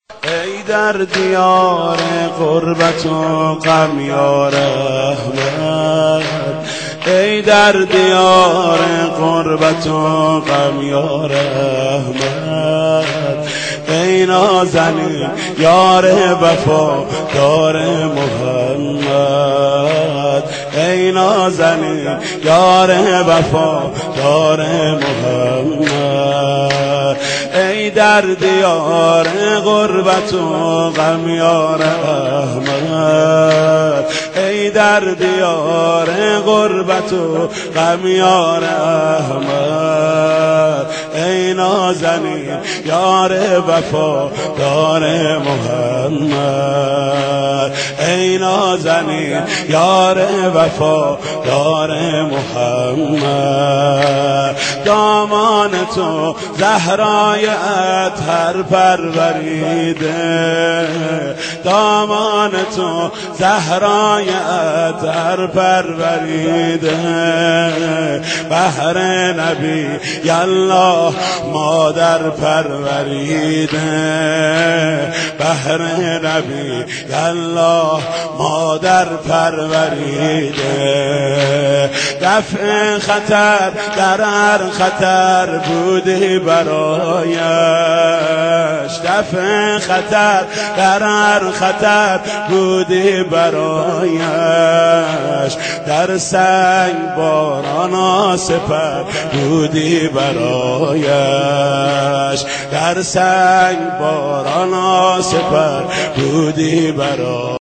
ای در دیار غربت و غم یا رحمت، ای در دیار غربت و غم یا رحمت، ای نازنین یار وفا دار محمد، ای نازنین یار وفا دار محمد، ای در دیار غربت و غم یا رحمت، ای در دیار غربت و غم یا رحمت، ای نازنین یار وفا دار محمد، ای نازنین یار وفا دار محمد. دامان تو زهرای اطهر پروریده، دامان تو زهرای اطهر پروریده، بهر نبی الله مادر پروریده، بهر نبی الله مادر پروریده. دفع خطر در هر خطر بودی برایش، دفع خطر در هر خطر بودی برایش، در سنگ باران سپر بودی برایش، در سنگ باران سپر بودی برایش.